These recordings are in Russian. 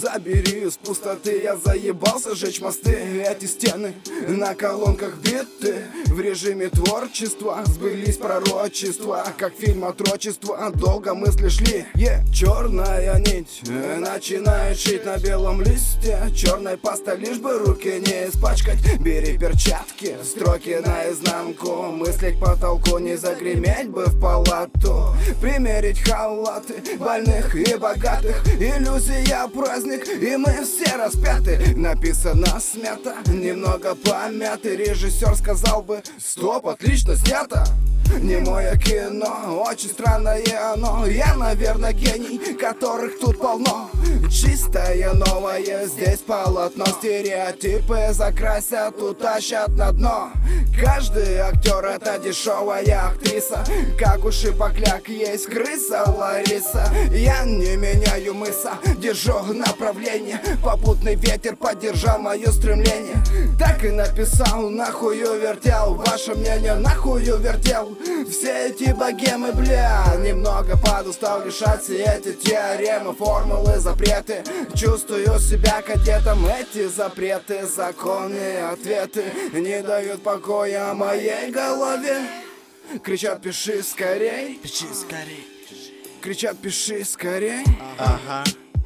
забери из пустоты. Я заебался жечь мосты, эти стены на колонках биты. В режиме творчества сбылись пророчества, как фильм «Отрочество». Долго мысли шли, черная нить начинает шить на белом листе. Черной пастой, лишь бы руки не испачкать. Бери перчатки, строки наизнанку. Мыслить по потолку, не загреметь бы в палату. Примерить халаты больных и богатых. Иллюзия праздник, и мы все распяты. Написано смято, немного помятый. Режиссер сказал бы: стоп, отлично снято. Не мое кино, очень странное оно. Я, наверное, гений, которых тут полно. Чистое новое, здесь полотно. Стереотипы закрасят, утащат на дно. Каждый актер — это дешевая актриса. Как у шипокляк есть крыса Лариса. Я не меняю мыса, держу направление. Попутный ветер поддержал мое стремление. Так и написал, нахую вертел. Ваше мнение нахую вертел. Все эти богемы, бля. Немного подустал решать все эти теоремы, формулы, запреты. Чувствую себя кадетом. Эти запреты, законы, ответы не дают покоя моей голове. Кричат: пиши скорей, пиши скорей. Кричат: пиши скорей. Ага.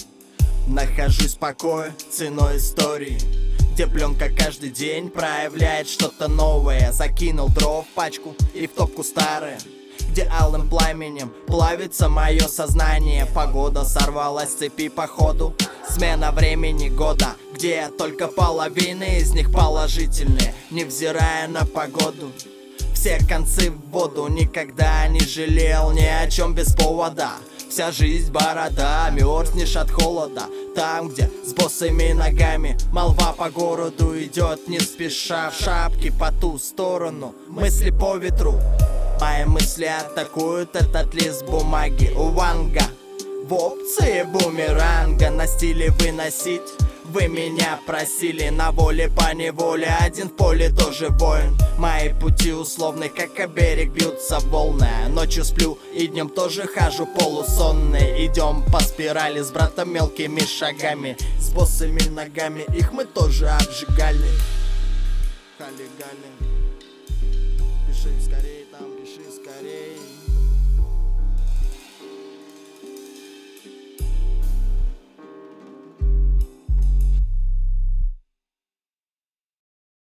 Нахожусь в покое ценой истории, где пленка каждый день проявляет что-то новое. Закинул дров в пачку и в топку старое, где алым пламенем плавится мое сознание. Погода сорвалась с цепи походу. Смена времени года, где только половина из них положительные, невзирая на погоду. Все концы в воду, никогда не жалел ни о чем без повода. Вся жизнь борода, мерзнешь от холода. Там, где с босыми ногами молва по городу идет не спеша. В шапке по ту сторону, мысли по ветру. Мои мысли атакуют этот лист бумаги. У Ванга в опции бумеранга на стиле выносить. Вы меня просили на воле по неволе. Один в поле тоже воин. Мои пути условны, как о берег бьются волны. Ночью сплю и днем тоже хожу полусонный. Идем по спирали с братом мелкими шагами. С босыми ногами их мы тоже обжигали. Хали-гали. Пиши скорей, там пиши скорей.